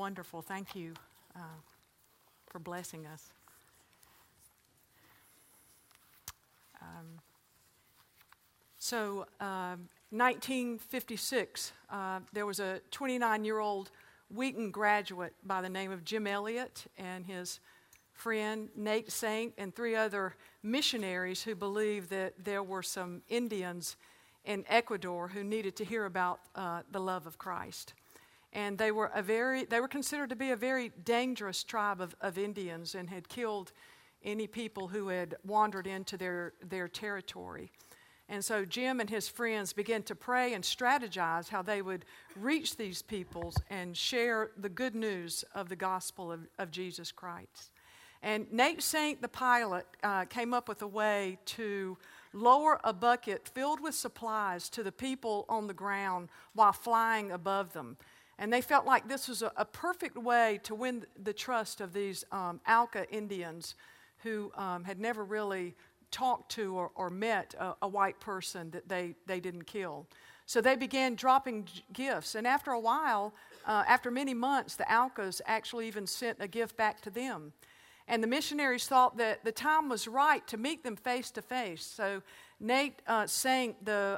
wonderful. Thank you for blessing us. 1956, there was a 29-year-old Wheaton graduate by the name of Jim Elliot and his friend Nate Saint and 3 other missionaries who believed that there were some Indians in Ecuador who needed to hear about the love of Christ. And they were considered to be a very dangerous tribe of Indians and had killed any people who had wandered into their territory. And so Jim and his friends began to pray and strategize how they would reach these peoples and share the good news of the gospel of Jesus Christ. And Nate Saint, the pilot, came up with a way to lower a bucket filled with supplies to the people on the ground while flying above them. And they felt like this was a perfect way to win the trust of these Auca Indians who had never really talked to or met a white person that they didn't kill. So they began dropping gifts. And after a while, after many months, the Aucas actually even sent a gift back to them. And the missionaries thought that the time was right to meet them face to face. So Nate Saint,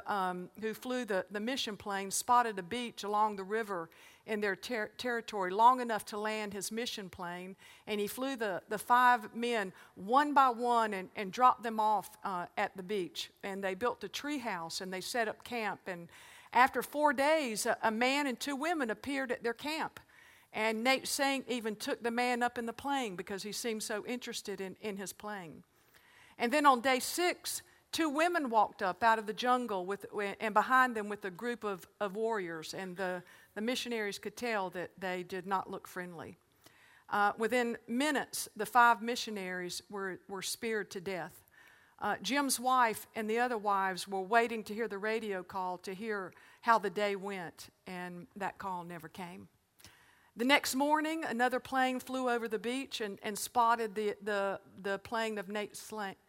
who flew the mission plane, spotted a beach along the river in their territory long enough to land his mission plane. And he flew the 5 men one by one and dropped them off at the beach. And they built a tree house and they set up camp. And after 4 days, a man and 2 women appeared at their camp. And Nate Saint even took the man up in the plane because he seemed so interested in his plane. And then on day 6, 2 women walked up out of the jungle and behind them with a group of warriors. And the missionaries could tell that they did not look friendly. Within minutes, the 5 missionaries were speared to death. Jim's wife and the other wives were waiting to hear the radio call to hear how the day went, and that call never came. The next morning, another plane flew over the beach and spotted the plane of Nate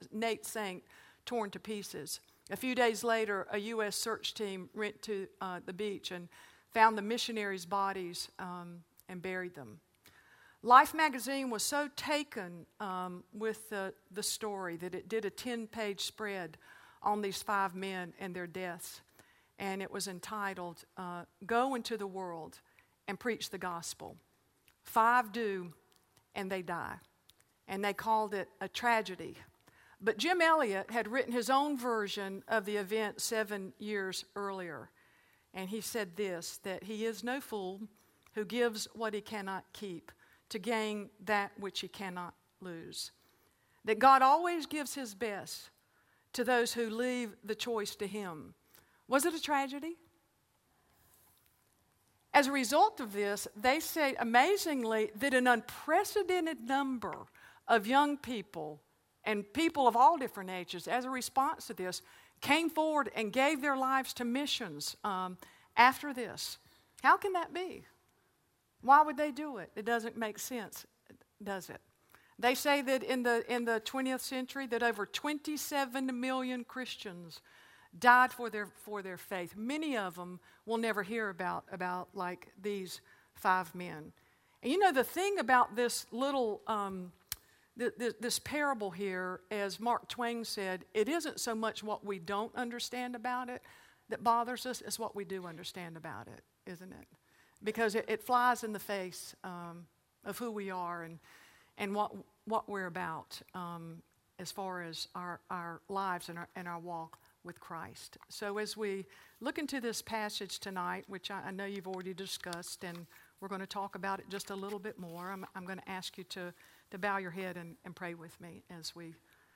Saint torn to pieces. A few days later, a U.S. search team went to the beach and found the missionaries' bodies and buried them. Life magazine was so taken with the story that it did a 10-page spread on these 5 men and their deaths. And it was entitled, Go into the World and Preach the Gospel. 5 do, and they die. And they called it a tragedy. But Jim Elliot had written his own version of the event 7 years earlier. And he said this, that he is no fool who gives what he cannot keep to gain that which he cannot lose. That God always gives his best to those who leave the choice to him. Was it a tragedy? As a result of this, they say amazingly that an unprecedented number of young people and people of all different ages, as a response to this, came forward and gave their lives to missions after this. How can that be? Why would they do it? It doesn't make sense, does it? They say that in the 20th century that over 27 million Christians died for their faith. Many of them we'll never hear about like these 5 men. And you know, the thing about this little this parable here, as Mark Twain said, it isn't so much what we don't understand about it that bothers us, it's what we do understand about it, isn't it? Because it flies in the face of who we are and what we're about as far as our lives and our walk with Christ. So as we look into this passage tonight, which I know you've already discussed, and we're going to talk about it just a little bit more, I'm going to ask you to bow your head and pray with me as we...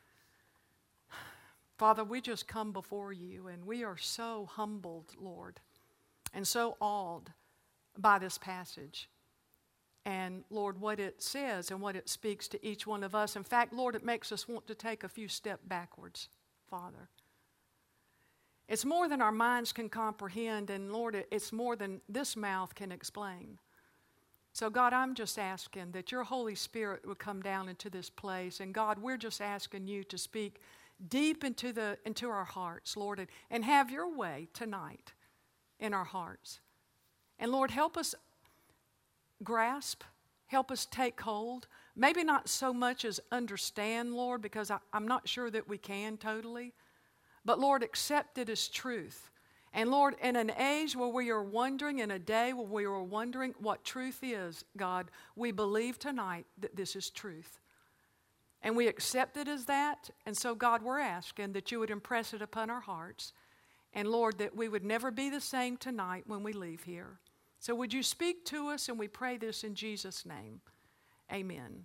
Father, we just come before you, and we are so humbled, Lord, and so awed by this passage. And, Lord, what it says and what it speaks to each one of us. In fact, Lord, it makes us want to take a few steps backwards, Father. It's more than our minds can comprehend, and, Lord, it's more than this mouth can explain. So, God, I'm just asking that your Holy Spirit would come down into this place. And, God, we're just asking you to speak deep into our hearts, Lord, and have your way tonight in our hearts. And, Lord, help us grasp. Help us take hold. Maybe not so much as understand, Lord, because I'm not sure that we can totally. But Lord, accept it as truth. And Lord, in an age where we are wondering, in a day where we are wondering what truth is, God, we believe tonight that this is truth. And we accept it as that. And so, God, we're asking that you would impress it upon our hearts. And Lord, that we would never be the same tonight when we leave here. So would you speak to us, and we pray this in Jesus' name. Amen.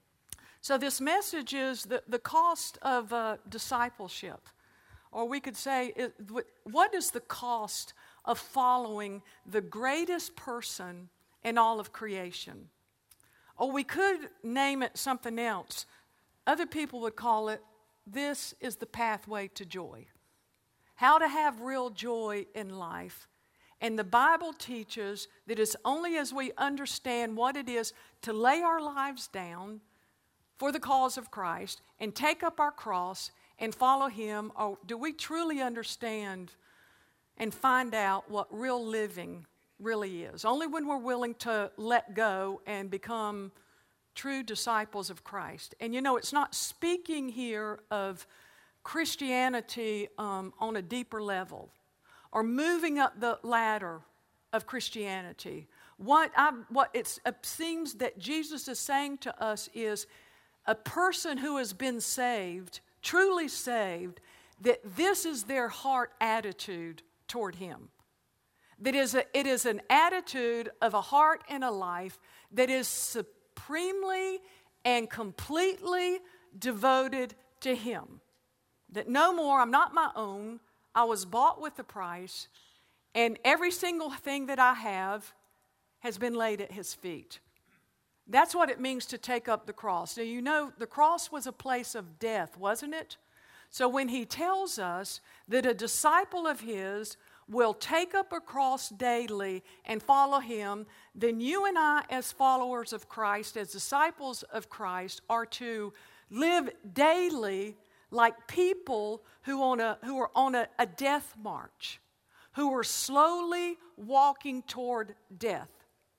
So this message is the cost of discipleship. Or we could say, what is the cost of following the greatest person in all of creation? Or we could name it something else. Other people would call it, this is the pathway to joy. How to have real joy in life. And the Bible teaches that it's only as we understand what it is to lay our lives down for the cause of Christ and take up our cross and follow Him, or do we truly understand and find out what real living really is. Only when we're willing to let go and become true disciples of Christ. And you know, it's not speaking here of Christianity on a deeper level or moving up the ladder of Christianity. What it seems that Jesus is saying to us is a person who has been saved, truly saved, that this is their heart attitude toward Him. That it is an attitude of a heart and a life that is supremely and completely devoted to Him. That no more, I'm not my own, I was bought with a price, and every single thing that I have has been laid at His feet. That's what it means to take up the cross. Now, you know, the cross was a place of death, wasn't it? So when He tells us that a disciple of His will take up a cross daily and follow Him, then you and I, as followers of Christ, as disciples of Christ, are to live daily like people who are on a death march, who are slowly walking toward death.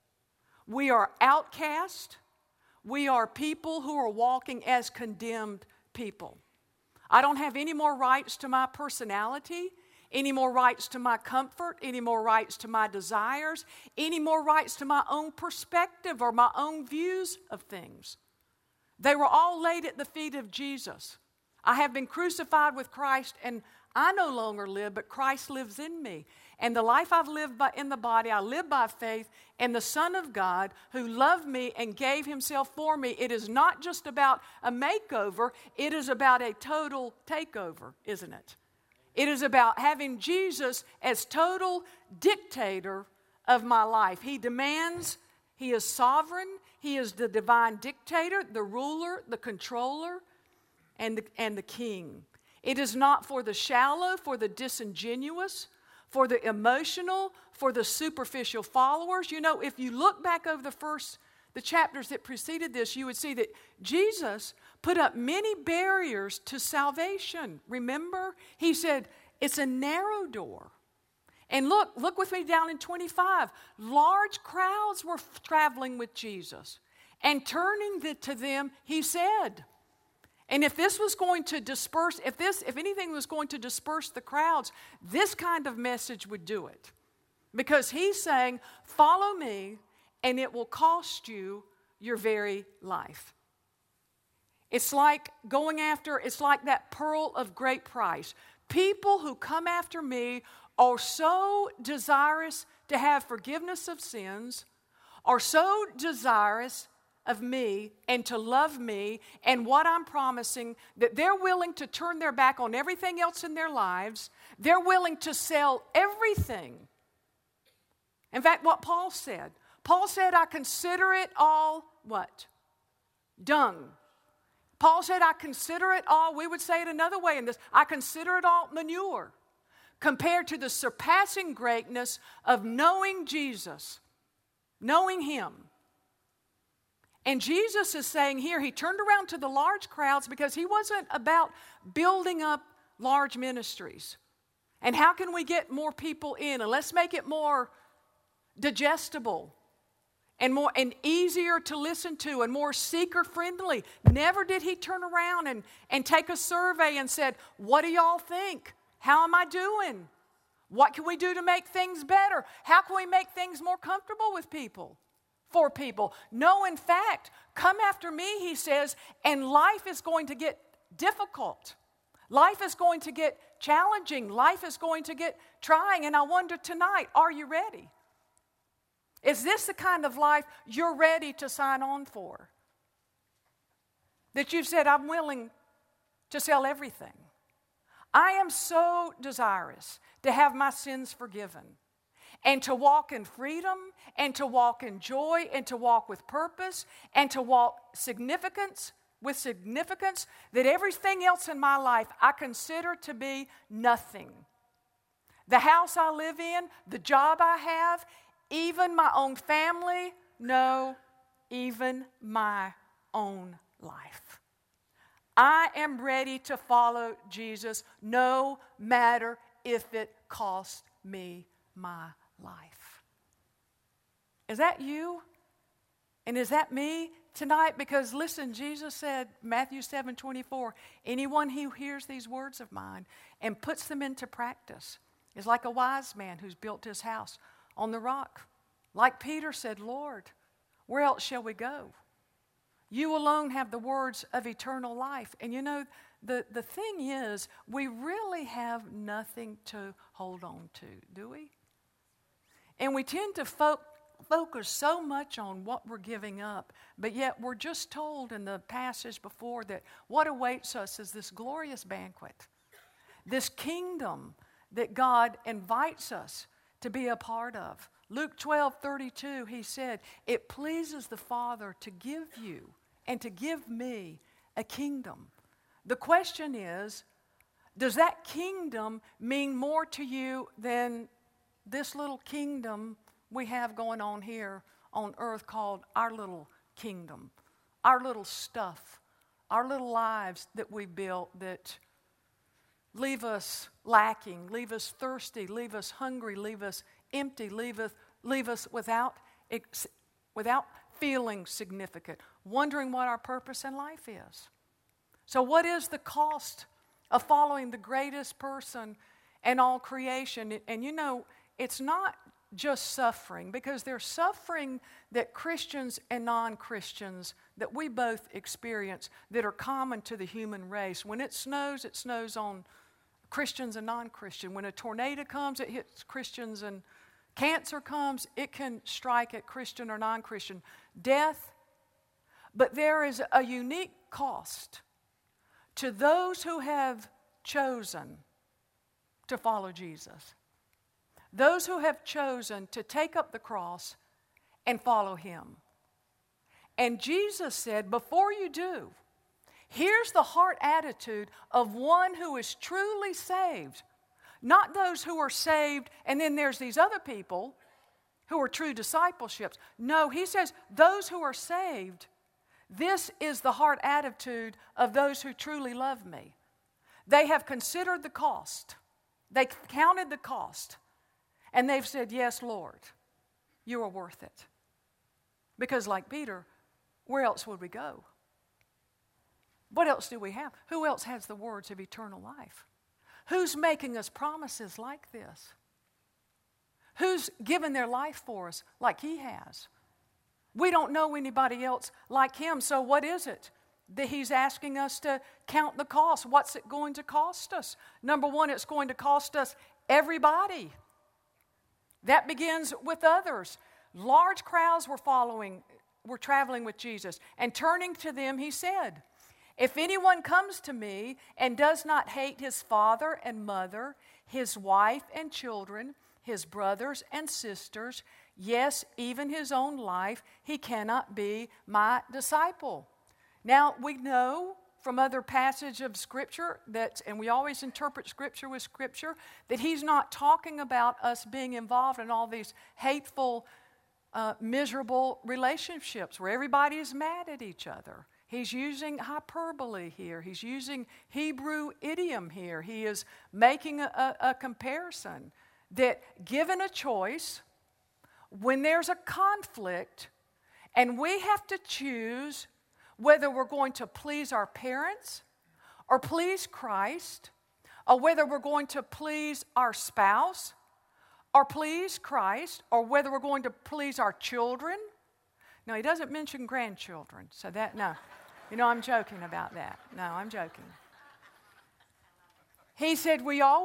We are outcast. We are people who are walking as condemned people. I don't have any more rights to my personality, any more rights to my comfort, any more rights to my desires, any more rights to my own perspective or my own views of things. They were all laid at the feet of Jesus. I have been crucified with Christ, and I no longer live, but Christ lives in me. And the life I've lived in the body, I live by faith in the Son of God who loved me and gave Himself for me. It is not just about a makeover, it is about a total takeover, isn't it? It is about having Jesus as total dictator of my life. He demands, He is sovereign, He is the divine dictator, the ruler, the controller, and the king. It is not for the shallow, for the disingenuous, for the emotional, for the superficial followers. You know, if you look back over the chapters that preceded this, you would see that Jesus put up many barriers to salvation. Remember? He said, it's a narrow door. And look with me down in 25. Large crowds were traveling with Jesus. And turning to them, He said, and if this was going to disperse, if anything was going to disperse the crowds, this kind of message would do it. Because He's saying, follow me, and it will cost you your very life. It's like it's like that pearl of great price. People who come after me are so desirous to have forgiveness of sins, are so desirous of me and to love me and what I'm promising, that they're willing to turn their back on everything else in their lives. They're willing to sell everything. In fact, what Paul said, I consider it all what? Dung. Paul said, I consider it all, we would say it another way in this, I consider it all manure compared to the surpassing greatness of knowing Jesus, knowing Him. And Jesus is saying here, He turned around to the large crowds because He wasn't about building up large ministries. And how can we get more people in? And let's make it more digestible. and more and easier to listen to and more seeker friendly. Never did he turn around and take a survey and said, what do y'all think? How am I doing? What can we do to make things better? How can we make things more comfortable with people, for people? No, in fact, come after me, he says, and life is going to get difficult. Life is going to get challenging. Life is going to get trying. And I wonder tonight, are you ready? Is this the kind of life you're ready to sign on for? That you've said, I'm willing to sell everything. I am so desirous to have my sins forgiven and to walk in freedom and to walk in joy and to walk with purpose and to walk with significance that everything else in my life I consider to be nothing. The house I live in, the job I have, even my own family, no, even my own life. I am ready to follow Jesus no matter if it costs me my life. Is that you? And is that me tonight? Because listen, Jesus said, Matthew 7:24, anyone who hears these words of mine and puts them into practice is like a wise man who's built his house on the rock. Like Peter said, Lord, where else shall we go? You alone have the words of eternal life. And you know, the thing is, we really have nothing to hold on to, do we? And we tend to focus so much on what we're giving up, but yet we're just told in the passage before that what awaits us is this glorious banquet, this kingdom that God invites us to be a part of. Luke 12:32, he said, it pleases the Father to give you and to give me a kingdom. The question is, does that kingdom mean more to you than this little kingdom we have going on here on earth called our little kingdom, our little stuff, our little lives that we built that leave us lacking, leave us thirsty, leave us hungry, leave us empty, leave us without feeling significant, wondering what our purpose in life is. So what is the cost of following the greatest person in all creation? And you know, it's not just suffering, because there's suffering that Christians and non-Christians that we both experience that are common to the human race. When it snows on Christians and non-Christian. When a tornado comes, it hits Christians, and cancer comes, it can strike at Christian or non-Christian. Death. But there is a unique cost to those who have chosen to follow Jesus. Those who have chosen to take up the cross and follow him. And Jesus said, before you do, here's the heart attitude of one who is truly saved. Not those who are saved and then there's these other people who are true discipleships. No, he says those who are saved, this is the heart attitude of those who truly love me. They have considered the cost. They counted the cost. And they've said, yes, Lord, you are worth it. Because like Peter, where else would we go? What else do we have? Who else has the words of eternal life? Who's making us promises like this? Who's given their life for us like he has? We don't know anybody else like him, so what is it that he's asking us to count the cost? What's it going to cost us? Number one, it's going to cost us everybody. That begins with others. Large crowds were traveling with Jesus, and turning to them, he said, if anyone comes to me and does not hate his father and mother, his wife and children, his brothers and sisters, yes, even his own life, he cannot be my disciple. Now, we know from other passages of Scripture and we always interpret Scripture with Scripture, that he's not talking about us being involved in all these hateful, miserable relationships where everybody is mad at each other. He's using hyperbole here. He's using Hebrew idiom here. He is making a comparison that given a choice, when there's a conflict, And we have to choose whether we're going to please our parents or please Christ, or whether we're going to please our spouse or please Christ, or whether we're going to please our children. No, he doesn't mention grandchildren, so no. I'm joking about that. No, I'm joking. He said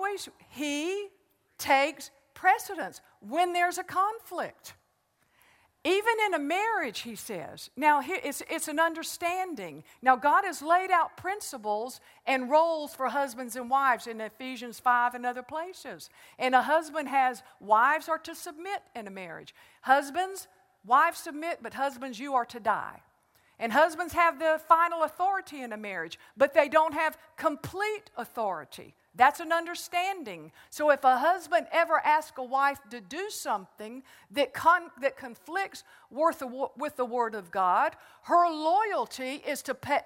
he takes precedence when there's a conflict. Even in a marriage, he says. Now, it's an understanding. Now, God has laid out principles and roles for husbands and wives in Ephesians 5 and other places. And wives are to submit in a marriage. Wives submit, but husbands, you are to die. And husbands have the final authority in a marriage, but they don't have complete authority. That's an understanding. So if a husband ever asks a wife to do something that conflicts with the Word of God, her loyalty is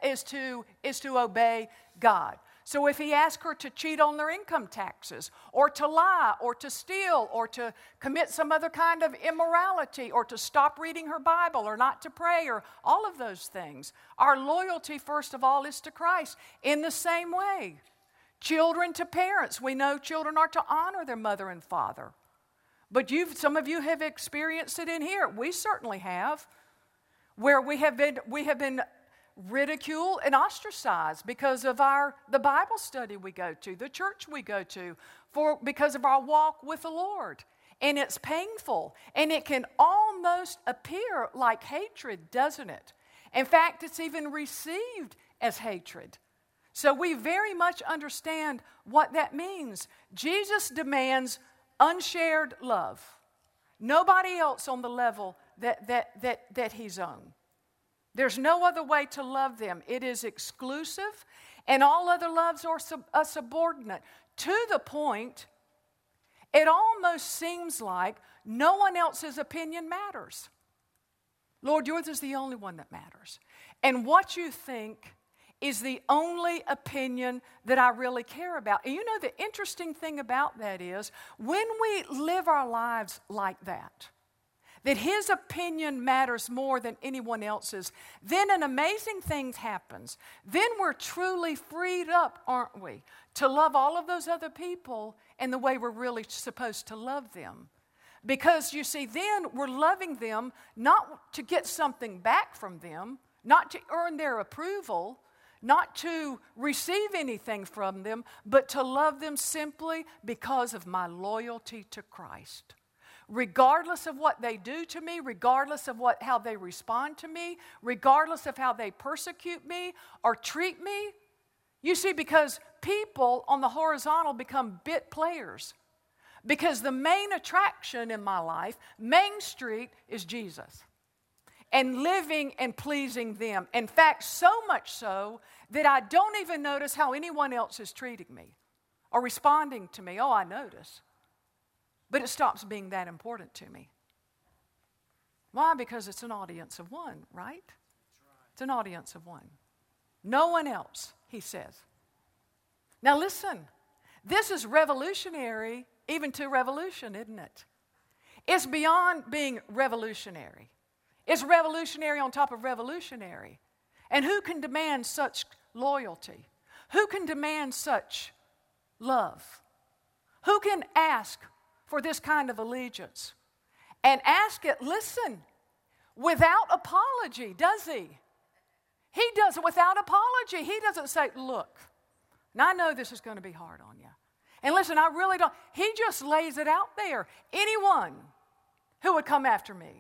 to obey God. So if he asks her to cheat on their income taxes, or to lie, or to steal, or to commit some other kind of immorality, or to stop reading her Bible, or not to pray, or all of those things, our loyalty, first of all, is to Christ. In the same way, children to parents. We know children are to honor their mother and father. But some of you have experienced it in here. We certainly have, where we have been ridiculed and ostracized because of the Bible study we go to, the church we go to, because of our walk with the Lord. And it's painful. And it can almost appear like hatred, doesn't it? In fact, it's even received as hatred. So we very much understand what that means. Jesus demands unshared love. Nobody else on the level that he's on. There's no other way to love them. It is exclusive, and all other loves are subordinate, to the point it almost seems like no one else's opinion matters. Lord, yours is the only one that matters. And what you think is the only opinion that I really care about. And the interesting thing about that is, when we live our lives like that his opinion matters more than anyone else's, then an amazing thing happens. Then we're truly freed up, aren't we, to love all of those other people in the way we're really supposed to love them. Because, you see, then we're loving them not to get something back from them, not to earn their approval, not to receive anything from them, but to love them simply because of my loyalty to Christ. Regardless of what they do to me, regardless of how they respond to me, regardless of how they persecute me or treat me. You see, because people on the horizontal become bit players. Because the main attraction in my life, Main Street, is Jesus. And living and pleasing them. In fact, so much so that I don't even notice how anyone else is treating me or responding to me. Oh, I notice. But it stops being that important to me. Why? Because it's an audience of one, right? It's an audience of one. No one else, he says. Now listen, this is revolutionary, even to revolution, isn't it? It's beyond being revolutionary. It's revolutionary on top of revolutionary. And who can demand such loyalty? Who can demand such love? Who can ask for this kind of allegiance? And ask it, listen, without apology, does he? He does it without apology. He doesn't say, look, now I know this is going to be hard on you. And listen, I really don't. He just lays it out there. Anyone who would come after me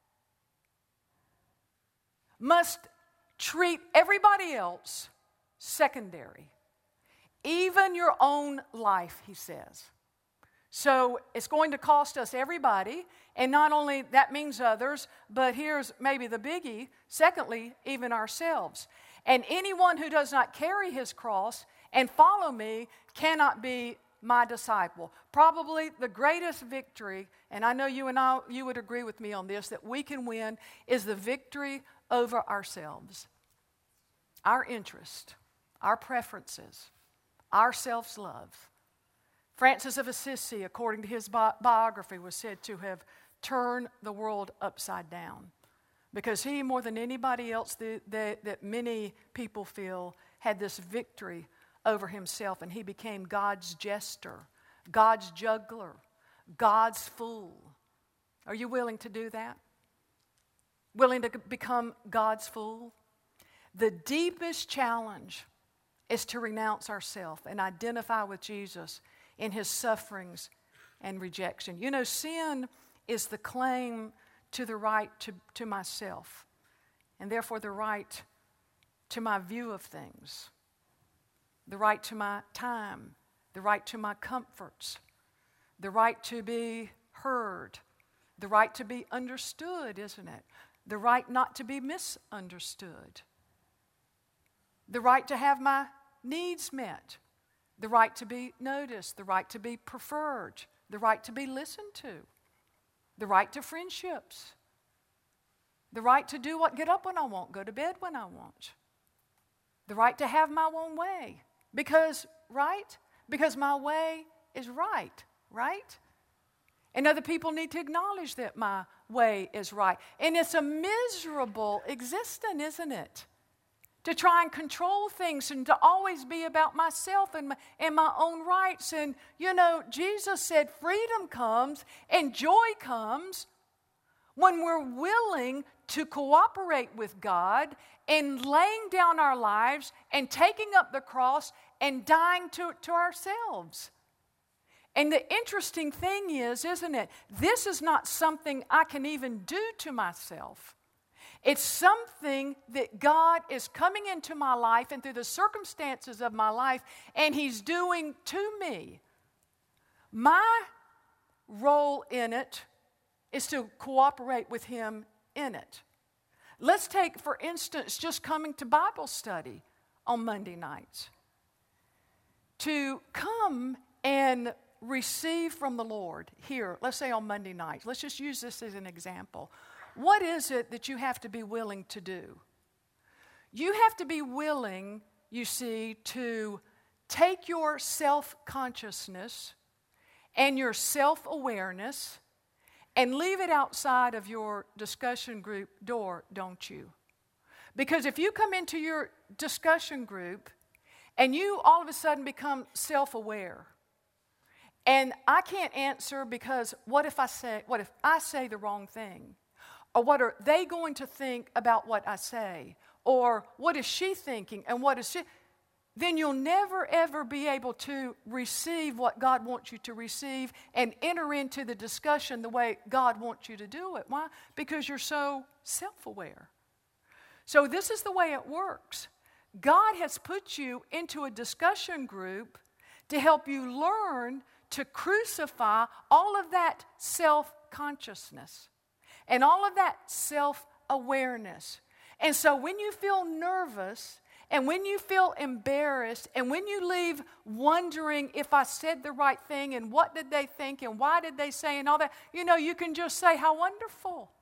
must treat everybody else secondary. Even your own life, he says. So it's going to cost us everybody, and not only that means others, but here's maybe the biggie, secondly, even ourselves. And anyone who does not carry his cross and follow me cannot be my disciple. Probably the greatest victory, and I know you would agree with me on this, that we can win is the victory over ourselves. Our interest, our preferences, our self-love. Francis of Assisi, according to his biography, was said to have turned the world upside down. Because he, more than anybody else that many people feel, had this victory over himself, and he became God's jester, God's juggler, God's fool. Are you willing to do that? Willing to become God's fool? The deepest challenge is to renounce ourselves and identify with Jesus in his sufferings and rejection. You know, sin is the claim to the right to myself, and therefore the right to my view of things, the right to my time, the right to my comforts, the right to be heard, the right to be understood, isn't it? The right not to be misunderstood, the right to have my needs met, the right to be noticed, the right to be preferred, the right to be listened to, the right to friendships, the right to get up when I want, go to bed when I want, the right to have my own way. Because my way is right? And other people need to acknowledge that my way is right. And it's a miserable existence, isn't it? To try and control things and to always be about myself and my own rights. And, you know, Jesus said freedom comes and joy comes when we're willing to cooperate with God and laying down our lives and taking up the cross and dying to ourselves. And the interesting thing is, isn't it, this is not something I can even do to myself. It's something that God is coming into my life and through the circumstances of my life, and he's doing to me. My role in it is to cooperate with him in it. Let's take, for instance, just coming to Bible study on Monday nights. To come and receive from the Lord here, let's say on Monday nights. Let's just use this as an example. What is it that you have to be willing to do? You have to be willing, you see, to take your self-consciousness and your self-awareness and leave it outside of your discussion group door, don't you? Because if you come into your discussion group and you all of a sudden become self-aware, and I can't answer because what if I say the wrong thing? Or what are they going to think about what I say? Or what is she thinking? And what is she? Then you'll never ever be able to receive what God wants you to receive and enter into the discussion the way God wants you to do it. Why? Because you're so self-aware. So this is the way it works. God has put you into a discussion group to help you learn to crucify all of that self-consciousness and all of that self-awareness. And so when you feel nervous and when you feel embarrassed and when you leave wondering if I said the right thing and what did they think and why did they say and all that, you know, you can just say, how wonderful.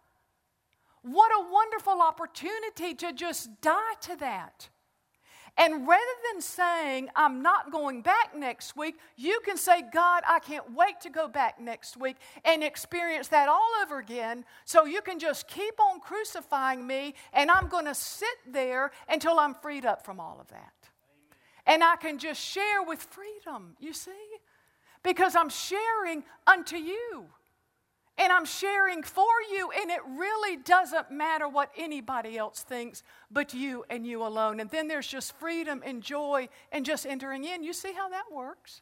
What a wonderful opportunity to just die to that. And rather than saying, I'm not going back next week, you can say, God, I can't wait to go back next week and experience that all over again. So you can just keep on crucifying me, and I'm going to sit there until I'm freed up from all of that. Amen. And I can just share with freedom, you see? Because I'm sharing unto you. And I'm sharing for you, and it really doesn't matter what anybody else thinks but you and you alone. And then there's just freedom and joy and just entering in. You see how that works?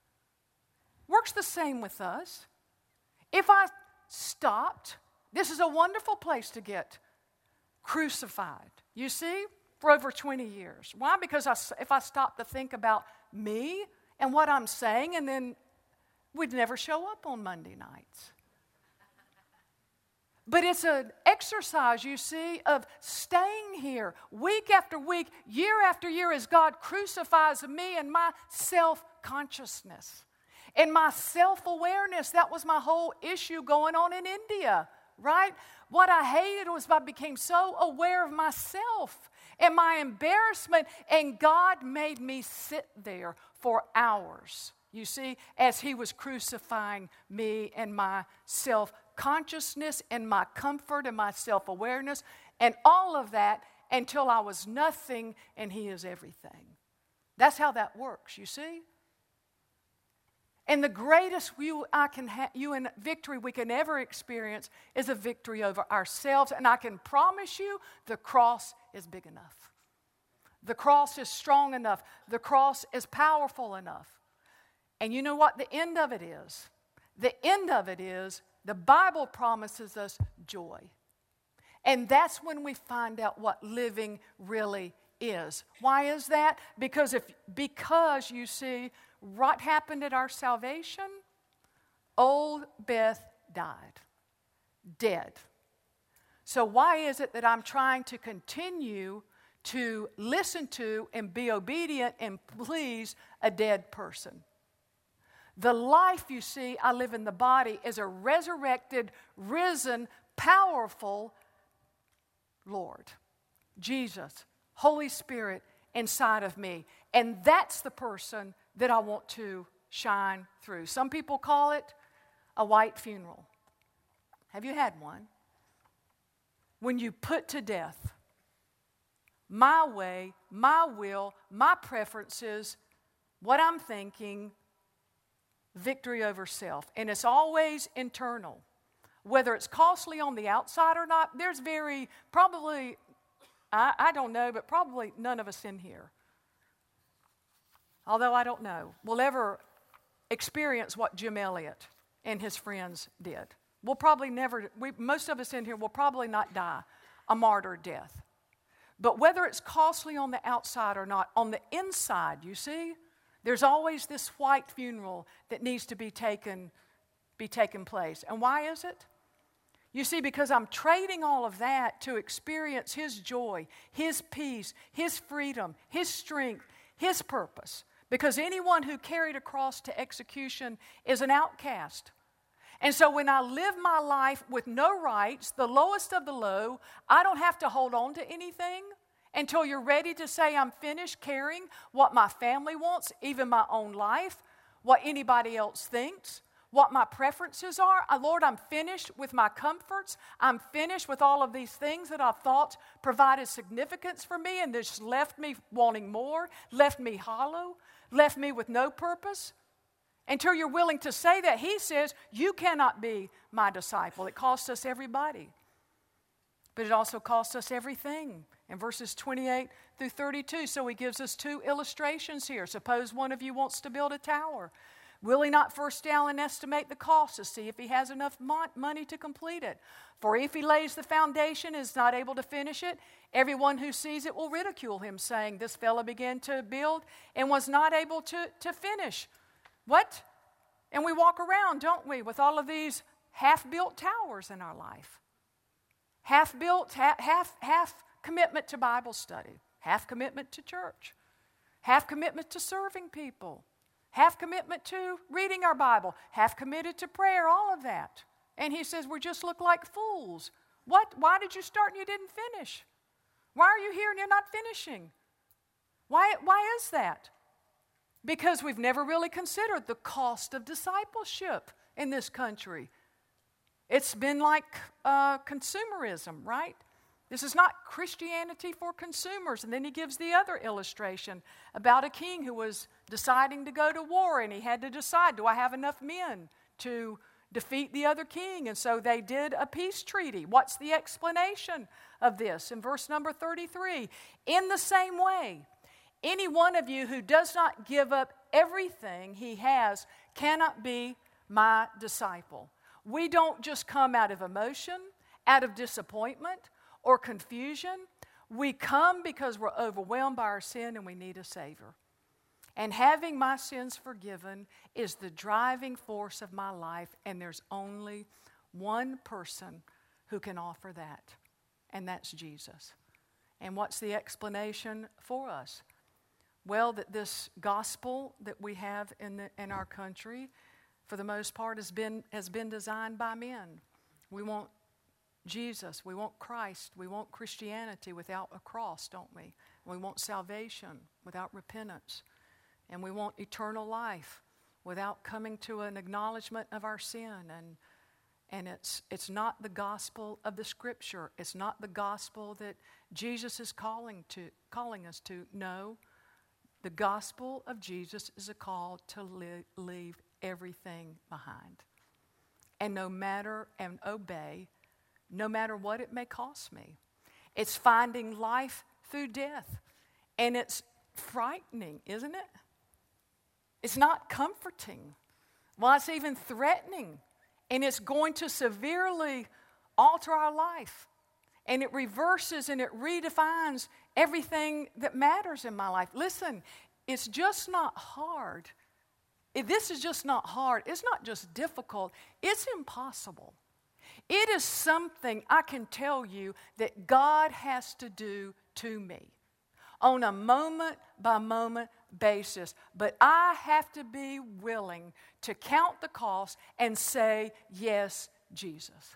Works the same with us. If I stopped, this is a wonderful place to get crucified. You see, for over 20 years. Why? Because if I stopped to think about me and what I'm saying, and then we'd never show up on Monday nights. But it's an exercise, you see, of staying here week after week, year after year, as God crucifies me and my self-consciousness and my self-awareness. That was my whole issue going on in India, right? What I hated was I became so aware of myself and my embarrassment, and God made me sit there for hours, you see, as he was crucifying me and my self-consciousness. self-consciousness and my comfort and my self-awareness and all of that until I was nothing and He is everything. That's how that works, you see? And the greatest you and victory we can ever experience is a victory over ourselves. And I can promise you the cross is big enough. The cross is strong enough. The cross is powerful enough. And you know what the end of it is? The end of it is the Bible promises us joy. And that's when we find out what living really is. Why is that? Because you see, what happened at our salvation? Old Beth died, dead. So why is it that I'm trying to continue to listen to and be obedient and please a dead person? The life, you see, I live in the body is a resurrected, risen, powerful Lord, Jesus, Holy Spirit inside of me. And that's the person that I want to shine through. Some people call it a white funeral. Have you had one? When you put to death my way, my will, my preferences, what I'm thinking, victory over self. And it's always internal. Whether it's costly on the outside or not, there's probably, I don't know, but probably none of us in here, although I don't know, will ever experience what Jim Elliot and his friends did. We'll probably most of us in here will probably not die a martyr death. But whether it's costly on the outside or not, on the inside, you see, there's always this white funeral that needs to be taken place. And why is it? You see, because I'm trading all of that to experience His joy, His peace, His freedom, His strength, His purpose. Because anyone who carried a cross to execution is an outcast. And so when I live my life with no rights, the lowest of the low, I don't have to hold on to anything until you're ready to say I'm finished caring what my family wants, even my own life, what anybody else thinks, what my preferences are. Lord, I'm finished with my comforts. I'm finished with all of these things that I thought provided significance for me and just left me wanting more, left me hollow, left me with no purpose. Until you're willing to say that, He says, you cannot be my disciple. It costs us everybody. But it also costs us everything. In verses 28 through 32, so He gives us two illustrations here. Suppose one of you wants to build a tower. Will he not first down and estimate the cost to see if he has enough money to complete it? For if he lays the foundation and is not able to finish it, everyone who sees it will ridicule him, saying, this fellow began to build and was not able to finish. What? And we walk around, don't we, with all of these half-built towers in our life. Half-built, half commitment to Bible study, half commitment to church, half commitment to serving people, half commitment to reading our Bible, half committed to prayer, all of that. And He says, we just look like fools. What? Why did you start and you didn't finish? Why are you here and you're not finishing? Why is that? Because we've never really considered the cost of discipleship in this country. It's been like consumerism, right? This is not Christianity for consumers. And then He gives the other illustration about a king who was deciding to go to war, and he had to decide, do I have enough men to defeat the other king? And so they did a peace treaty. What's the explanation of this? In verse number 33, in the same way, any one of you who does not give up everything he has cannot be my disciple. We don't just come out of emotion, out of disappointment, or confusion. We come because we're overwhelmed by our sin and we need a Savior. And having my sins forgiven is the driving force of my life, and there's only one person who can offer that, and that's Jesus. And what's the explanation for us? Well, that this gospel that we have in our country, for the most part, has been designed by men. We want Jesus, we want Christ, we want Christianity without a cross, don't we? We want salvation without repentance. And we want eternal life without coming to an acknowledgement of our sin And it's not the gospel of the Scripture. It's not the gospel that Jesus is calling us to. No, the gospel of Jesus is a call to leave everything behind. And obey, no matter what it may cost me. It's finding life through death. And it's frightening, isn't it? It's not comforting. Well, it's even threatening. And it's going to severely alter our life. And it reverses and it redefines everything that matters in my life. Listen, it's just not hard. This is just not hard. It's not just difficult. It's impossible. It is something I can tell you that God has to do to me on a moment-by-moment basis. But I have to be willing to count the cost and say, yes, Jesus.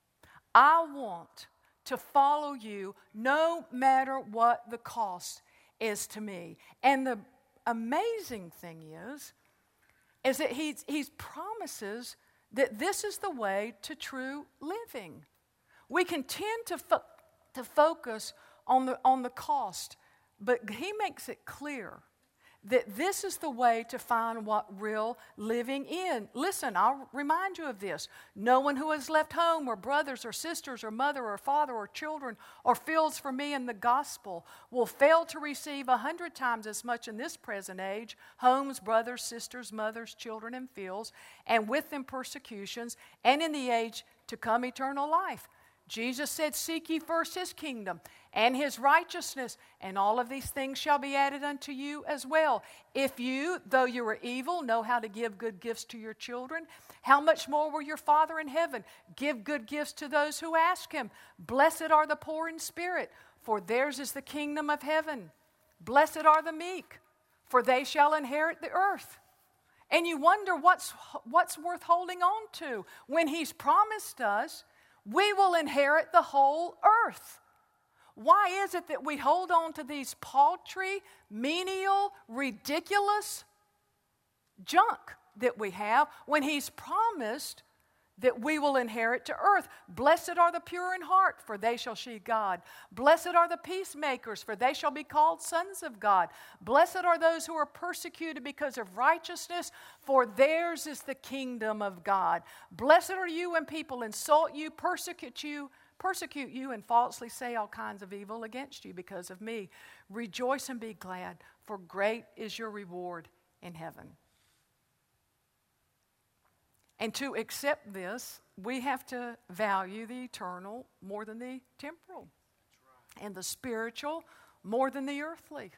I want to follow you no matter what the cost is to me. And the amazing thing is that he promises that this is the way to true living. We can tend to focus on the cost, but he makes it clear that this is the way to find what real living is. Listen, I'll remind you of this. No one who has left home or brothers or sisters or mother or father or children or fields for me in the gospel will fail to receive 100 times as much in this present age, homes, brothers, sisters, mothers, children, and fields, and with them persecutions, and in the age to come eternal life. Jesus said, seek ye first his kingdom and his righteousness, and all of these things shall be added unto you as well. If you, though you are evil, know how to give good gifts to your children, how much more will your Father in heaven give good gifts to those who ask him? Blessed are the poor in spirit, for theirs is the kingdom of heaven. Blessed are the meek, for they shall inherit the earth. And you wonder what's worth holding on to when he's promised us we will inherit the whole earth. Why is it that we hold on to these paltry, menial, ridiculous junk that we have when he's promised that we will inherit to earth? Blessed are the pure in heart, for they shall see God. Blessed are the peacemakers, for they shall be called sons of God. Blessed are those who are persecuted because of righteousness, for theirs is the kingdom of God. Blessed are you when people insult you, persecute you, and falsely say all kinds of evil against you because of me. Rejoice and be glad, for great is your reward in heaven. And to accept this, we have to value the eternal more than the temporal. Right. And the spiritual more than the earthly. Right.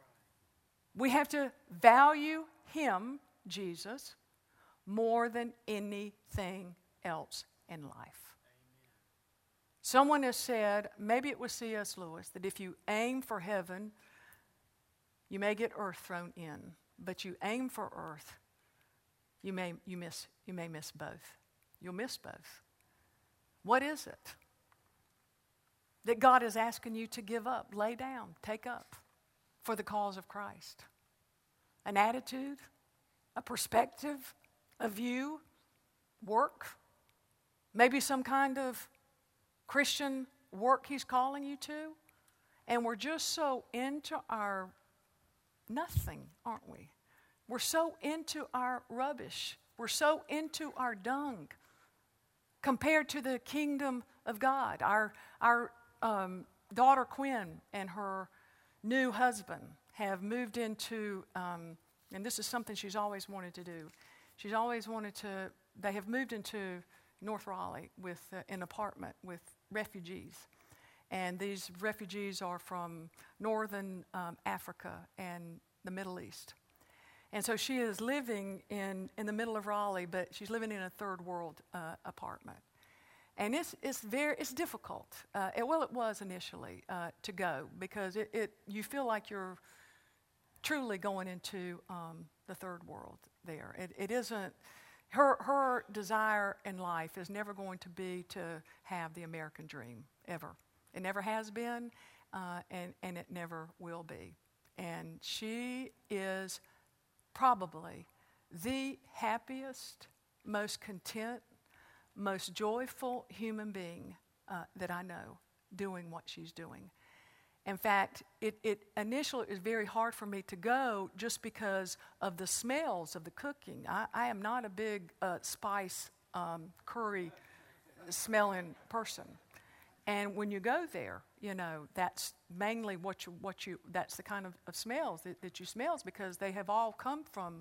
We have to value him, Jesus, more than anything else in life. Amen. Someone has said, maybe it was C.S. Lewis, that if you aim for heaven, you may get earth thrown in. But you aim for earth, you may miss both. You'll miss both. What is it that God is asking you to give up, lay down, take up for the cause of Christ? An attitude, a perspective, a view, work, maybe some kind of Christian work he's calling you to? And we're just so into our nothing, aren't we? We're so into our rubbish. We're so into our dung compared to the kingdom of God. Our daughter Quinn and her new husband have moved into, and this is something she's always wanted to do. They have moved into North Raleigh with an apartment with refugees. And these refugees are from northern Africa and the Middle East. And so she is living in the middle of Raleigh, but she's living in a third world apartment. And it's difficult. It was initially to go because you feel like you're truly going into the third world there. It isn't. Her desire in life is never going to be to have the American dream ever. It never has been, and it never will be. And she is probably the happiest, most content, most joyful human being that I know doing what she's doing. In fact, it initially was very hard for me to go just because of the smells of the cooking. I am not a big spice curry smelling person. And when you go there, that's mainly that's the kind of smells that you smell, because they have all come from,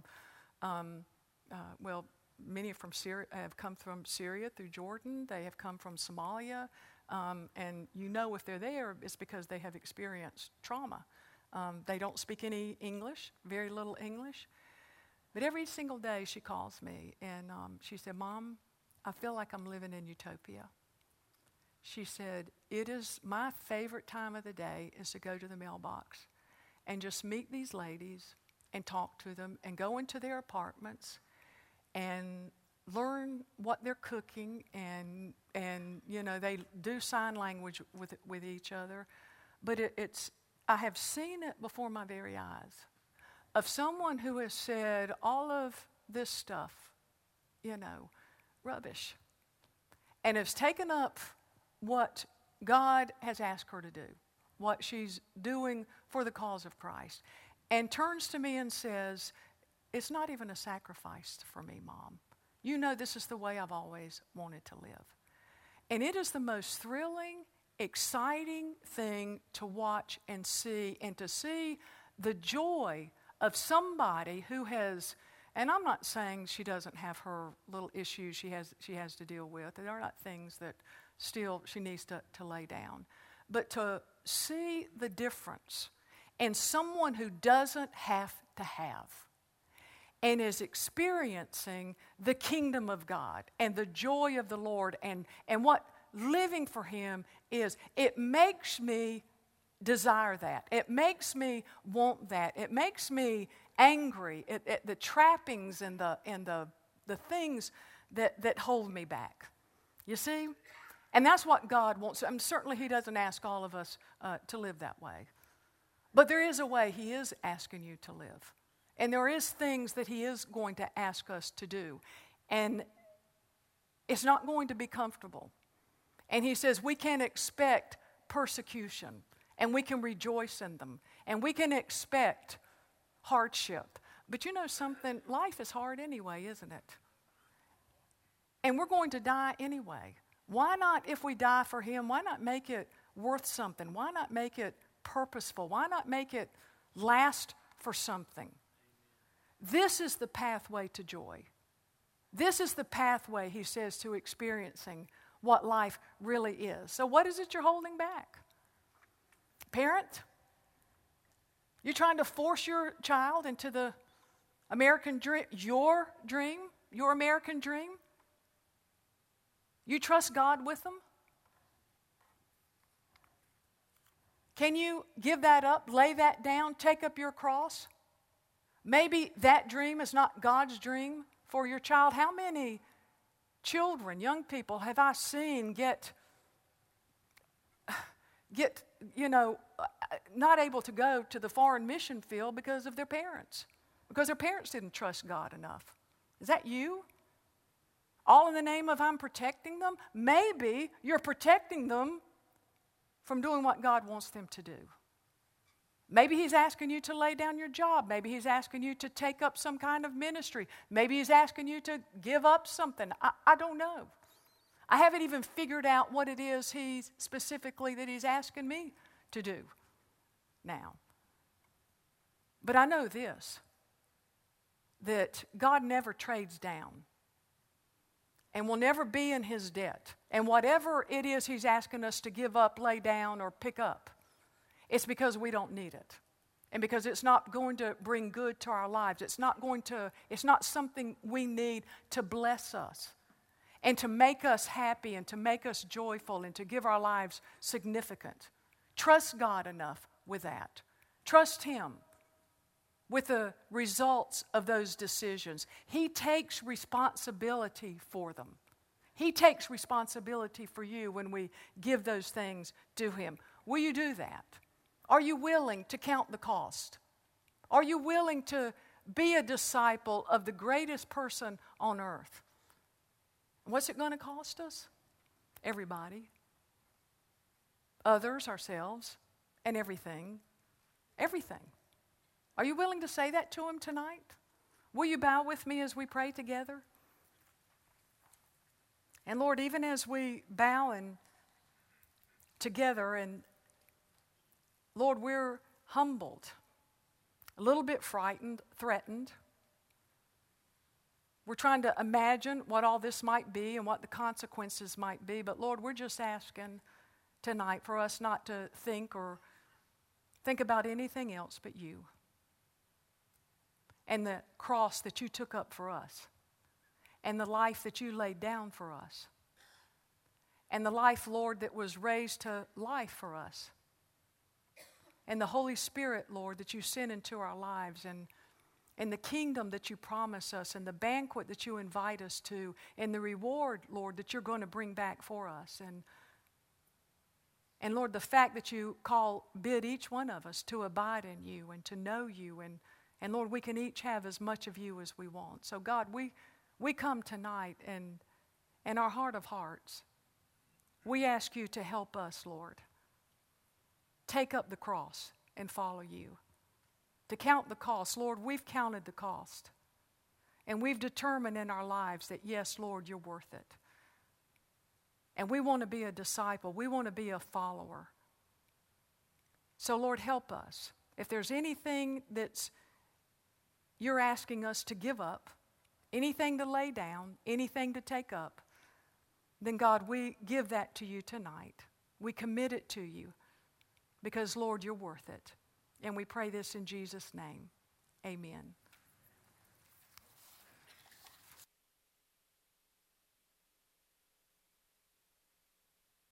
many from Syria, have come from Syria through Jordan. They have come from Somalia. And if they're there, it's because they have experienced trauma. They don't speak any English, very little English. But every single day she calls me and she said, "Mom, I feel like I'm living in utopia." She said, "It is my favorite time of the day is to go to the mailbox and just meet these ladies and talk to them and go into their apartments and learn what they're cooking, and they do sign language with each other, but I have seen it before my very eyes of someone who has said all of this stuff, rubbish, and has taken up what God has asked her to do, what she's doing for the cause of Christ, and turns to me and says, 'It's not even a sacrifice for me, Mom. This is the way I've always wanted to live.'" And it is the most thrilling, exciting thing to watch and to see the joy of somebody who has, and I'm not saying she doesn't have her little issues she has to deal with. There are not things that still she needs to lay down. But to see the difference in someone who doesn't have to have and is experiencing the kingdom of God and the joy of the Lord and what living for Him is, it makes me desire that. It makes me want that. It makes me angry at the trappings and the things that hold me back. You see? And that's what God wants. Certainly He doesn't ask all of us to live that way. But there is a way He is asking you to live. And there is things that He is going to ask us to do. And it's not going to be comfortable. And He says we can expect persecution. And we can rejoice in them. And we can expect hardship. But something? Life is hard anyway, isn't it? And we're going to die anyway. Why not, if we die for Him, why not make it worth something? Why not make it purposeful? Why not make it last for something? This is the pathway to joy. This is the pathway, He says, to experiencing what life really is. So what is it you're holding back? Parent, you're trying to force your child into the American dream, your American dream? You trust God with them? Can you give that up, lay that down, take up your cross? Maybe that dream is not God's dream for your child. How many children, young people have I seen get not able to go to the foreign mission field because of their parents, because their parents didn't trust God enough? Is that you? All in the name of I'm protecting them? Maybe you're protecting them from doing what God wants them to do. Maybe He's asking you to lay down your job. Maybe He's asking you to take up some kind of ministry. Maybe He's asking you to give up something. I don't know. I haven't even figured out what it is He's specifically that He's asking me to do now. But I know this, that God never trades down and will never be in His debt. And whatever it is He's asking us to give up, lay down, or pick up, it's because we don't need it. And because it's not going to bring good to our lives. It's not something we need to bless us and to make us happy and to make us joyful and to give our lives significant. Trust God enough with that. Trust Him with the results of those decisions. He takes responsibility for them. He takes responsibility for you when we give those things to Him. Will you do that? Are you willing to count the cost? Are you willing to be a disciple of the greatest person on earth? What's it going to cost us? Everybody. Others, ourselves, and everything. Everything. Are you willing to say that to Him tonight? Will you bow with me as we pray together? And Lord, even as we bow and together, and Lord, we're humbled, a little bit frightened, threatened. We're trying to imagine what all this might be and what the consequences might be. But Lord, we're just asking tonight for us not to think about anything else but You and the cross that You took up for us and the life that You laid down for us and the life, Lord, that was raised to life for us and the Holy Spirit, Lord, that You sent into our lives and the kingdom that You promise us and the banquet that You invite us to and the reward, Lord, that You're going to bring back for us. And Lord, the fact that You bid each one of us to abide in You and to know You. And Lord, we can each have as much of You as we want. So God, we come tonight and in our heart of hearts, we ask You to help us, Lord. Take up the cross and follow You. To count the cost. Lord, we've counted the cost. And we've determined in our lives that, yes, Lord, You're worth it. And we want to be a disciple. We want to be a follower. So, Lord, help us. If there's anything that's You're asking us to give up, anything to lay down, anything to take up, then, God, we give that to You tonight. We commit it to You because, Lord, You're worth it. And we pray this in Jesus' name. Amen.